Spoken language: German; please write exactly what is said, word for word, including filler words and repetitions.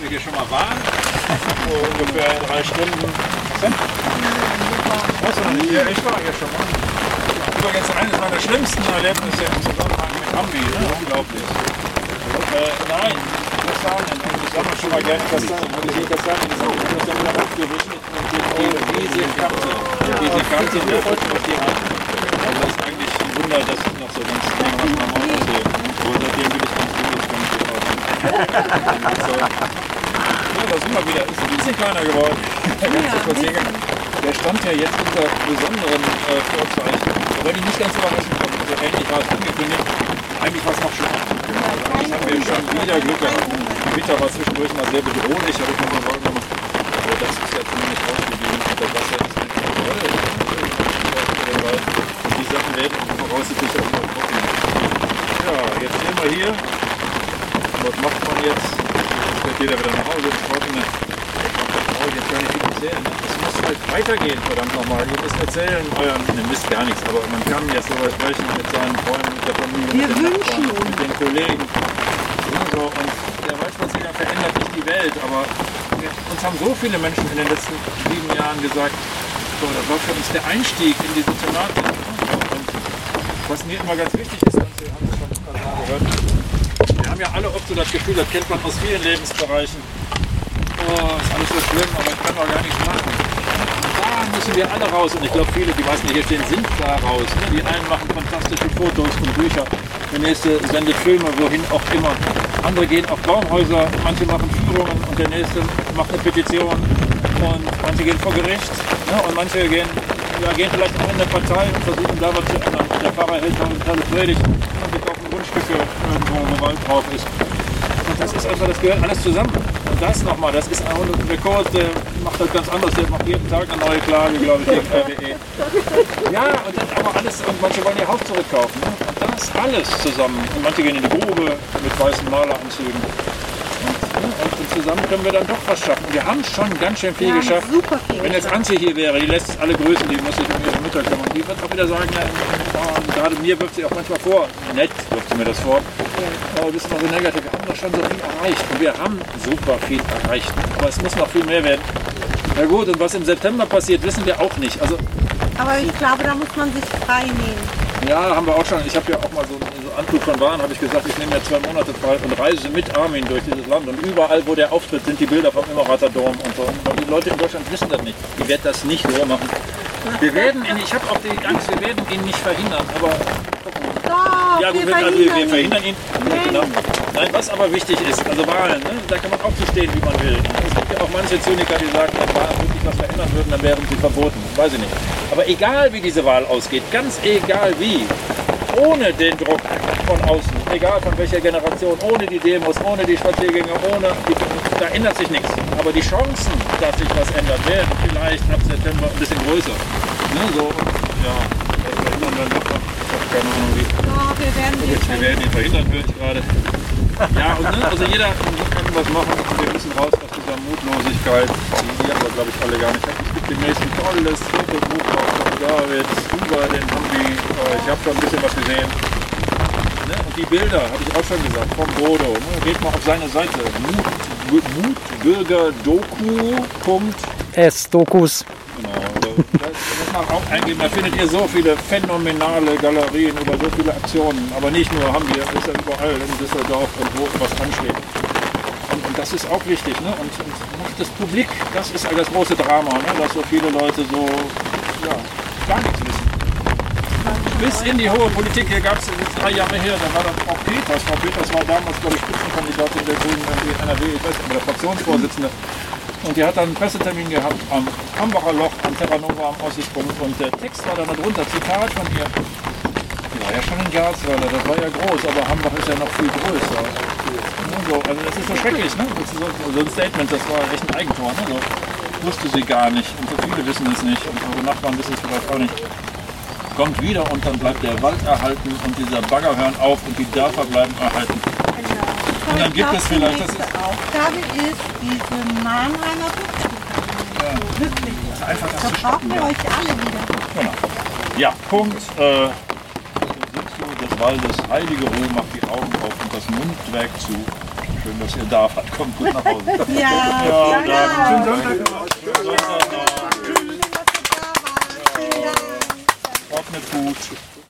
wir hier schon mal waren. So ungefähr in drei Stunden. Was denn? Weißt du noch nicht? Ja, ich war hier schon mal. Übrigens eines meiner schlimmsten Erlebnisse im Zusammenhang mit Hambi. Ne? Unglaublich. Äh, nein, was sagen denn? Ich sag mal schon mal gerne Kastanien. Und diese Kastanien, die sind das dann wieder aufgewichen. Und diese Kante, diese Kante, die folgt auf die Hand. Und das ist eigentlich ein Wunder, dass ich noch so ganz eng was am Auto sehe. Und seitdem bin ich ganz gut, das kann ich nicht so. Ja, da sind wir wieder. Ist ein bisschen kleiner geworden. Der ganze Spaziergang. Der stand ja jetzt unter besonderen äh, Vorzeichen. Aber die nicht ganz überraschend kommen. Also ähnlich war es angekündigt. Eigentlich war es noch schlimmer. Jetzt haben wir schon wieder Glück gehabt. Die Gewitter war zwischendurch mal sehr bedrohlich. Aber ich muss mal sagen, aber das ist ja zumindest ausgegeben. Das Wasser ist nicht so toll. Und die Sachen werden voraussichtlich auch noch trocken. Ja, jetzt sehen wir hier. Was macht man jetzt? Jetzt geht jeder wieder nach Hause. Trockene. Jetzt kann ich viel erzählen. Es muss halt weitergehen, verdammt nochmal. Ihr müsst erzählen, euren, ne, wisst gar nichts, aber man kann jetzt darüber sprechen mit seinen Freunden, mit der Familie, Wir mit den wünschen Nachbarn, mit den Kollegen. So, und der Waldspaziergang verändert nicht die Welt, aber wir, uns haben so viele Menschen in den letzten sieben Jahren gesagt, so, das war für uns der Einstieg in diese Thematik. Und was mir immer ganz wichtig ist, und wir haben es schon immer so gehört, wir haben ja alle oft so das Gefühl, das kennt man aus vielen Lebensbereichen, oh, ist alles so schlimm, aber ich kann doch gar nichts machen. Da müssen wir alle raus. Und ich glaube, viele, die meisten, die hier stehen, sind da raus. Ne? Die einen machen fantastische Fotos und Bücher. Der nächste sendet Filme, wohin auch immer. Andere gehen auf Baumhäuser, manche machen Führungen und der nächste macht eine Petition. Und manche gehen vor Gericht. Ne? Und manche gehen, ja, gehen vielleicht auch in eine Partei und versuchen da was zu ändern. Und der Pfarrer hält noch eine tolle Predigt und wir kaufen Grundstücke irgendwo, wo Wald drauf ist. Und das ist einfach, das gehört alles zusammen. Und das nochmal, das ist ein Rekord, der macht das ganz anders. Der macht jeden Tag eine neue Klage, glaube ich, gegen R W E. Ja, und dann aber alles, und manche wollen ihr Haus zurückkaufen. Ne? Und das alles zusammen. Und manche gehen in die Grube mit weißen Maleranzügen. Und, ne? und zusammen können wir dann doch was schaffen. Wir haben schon ganz schön viel Wir geschafft. haben super viel Wenn jetzt Antje hier wäre, die lässt alle grüßen, die muss sich um ihre Mutter kümmern. Die wird auch wieder sagen, ja, gerade mir wirft sie auch manchmal vor, nett wirft sie mir das vor, aber das ist mal so negativ. Wir haben doch schon so viel erreicht und wir haben super viel erreicht. Aber es muss noch viel mehr werden. Na gut, und was im September passiert, wissen wir auch nicht. Also, Aber ich glaube, da muss man sich frei nehmen. ja, haben wir auch schon. Ich habe ja auch mal so einen so Anflug von Waren, habe ich gesagt, ich nehme mir zwei Monate frei und reise mit Armin durch dieses Land. Und überall, wo der auftritt, sind die Bilder vom Immerater Dom und so. Und die Leute in Deutschland wissen das nicht. Die werden das nicht so machen. Wir werden ihn, ich habe auch die Angst, wir werden ihn nicht verhindern, aber Doch, ja gut, wir also wir, wir verhindern verhindern ihn. Genau. Nein, was aber wichtig ist, also Wahlen, ne, da kann man auch zu stehen, wie man will. Es gibt ja auch manche Zyniker, die sagen, wenn Wahlen wirklich was verändern würden, dann wären sie verboten. Weiß ich nicht. Aber egal wie diese Wahl ausgeht, ganz egal wie, ohne den Druck von außen, egal von welcher Generation, ohne die Demos, ohne die Spaziergänge, ohne die, da ändert sich nichts. Aber die Chancen, dass sich was ändert, werden vielleicht ab September ein bisschen größer. Ne, so, ja, das verhindern wir noch. Ich habe keine Ahnung wie. Doch, wir werden die Wir werden ihn verhindern, höre ich gerade. Ja, und, ne, also jeder kann was machen. Wir müssen raus aus dieser Mutlosigkeit, die wir aber, glaube ich, alle gar nicht haben. Es gibt demnächst ein tolles Fotobuch von David über den Hambi. Ich habe schon ein bisschen was gesehen. Ne? Und die Bilder, habe ich auch schon gesagt, vom Bodo. Ne? Geht mal auf seine Seite. Mutbürgerdoku punkt S, Dokus. Genau, da muss man auch eingeben, da findet ihr so viele phänomenale Galerien über so viele Aktionen, aber nicht nur Hambi, das ist ja überall in Düsseldorf und wo was ansteht. Und, und das ist auch wichtig, ne? Und, und das Publik, das ist das große Drama, ne? Dass so viele Leute so, ja, gar nichts wissen. Bis in die hohe Politik, hier gab es drei Jahre her, da war dann Frau Peters, Frau Peters war damals, glaube ich, Spitzenkandidatin der Grünen in N R W, ich weiß nicht, der Fraktionsvorsitzende. Und die hat dann einen Pressetermin gehabt am Hambacher Loch, am Terra Nova, am Aussichtspunkt. Und der Text war dann darunter, Zitat von ihr. Die war ja schon in Garzweiler, das war ja groß, aber Hambach ist ja noch viel größer. So, also das ist so schrecklich, ne? Das ist so, so ein Statement, das war echt ein Eigentor. Ne? So, wusste sie gar nicht und so viele wissen es nicht und eure Nachbarn wissen es vielleicht auch nicht. Kommt wieder und dann bleibt der Wald erhalten und dieser Bagger hören auf und die Dörfer bleiben erhalten. Und dann gibt es vielleicht, das ist, Die Aufgabe ist, diese Mannheimer Rückzug. Ja. Wirklich. ist einfach das Da zu brauchen stoppen. wir Ja. euch alle wieder. Genau. Ja, Punkt. Äh, des Waldes heilige Ruhe macht die Augen auf und das Mundwerk zu. Schön, dass ihr da wart. Kommt gut nach Hause. Ja, Ja, vielen dann. Dank. Schönen Sonntag noch. Schönen Sonntag noch. Schön, dass du da warst. Vielen Dank. Trocknet gut.